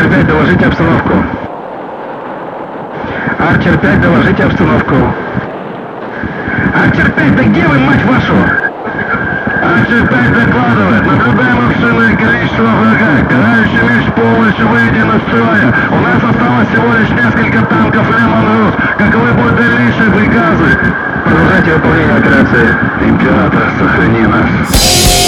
Арчер 5, доложите обстановку. Арчер 5, доложите обстановку. Арчер 5, да где вы, мать вашу? Арчер 5 докладывает. Наблюдаем обширное количество врага. Карающий меч полностью выведен из строя. У нас осталось всего лишь несколько танков Лемон-Рус. Каковы будут дальнейшие приказы? Продолжайте выполнение операции. Император, сохрани нас.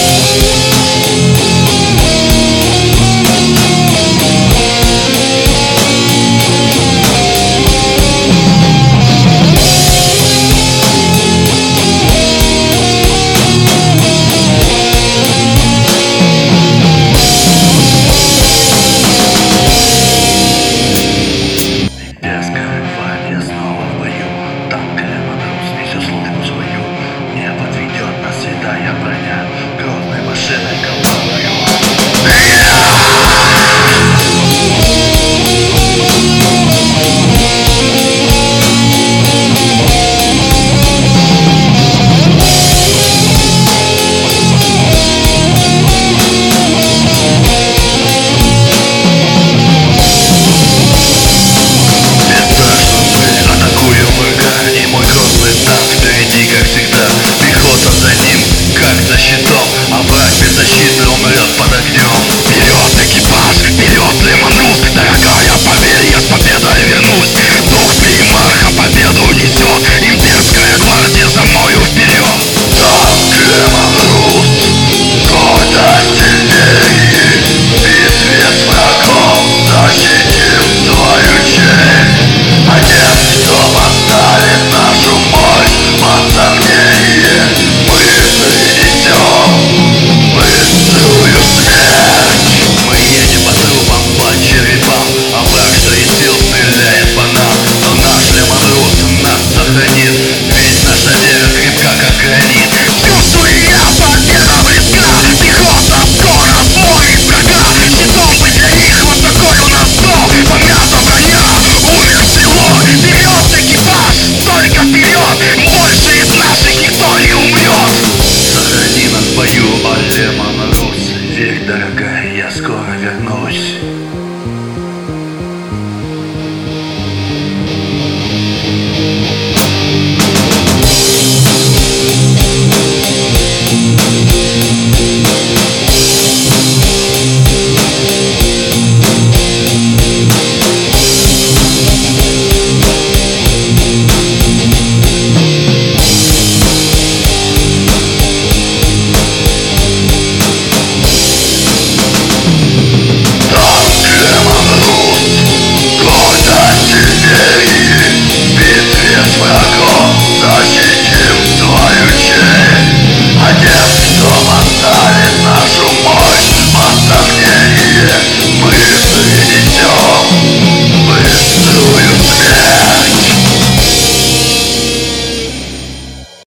Верь, дорогая, я скоро вернусь. Yeah.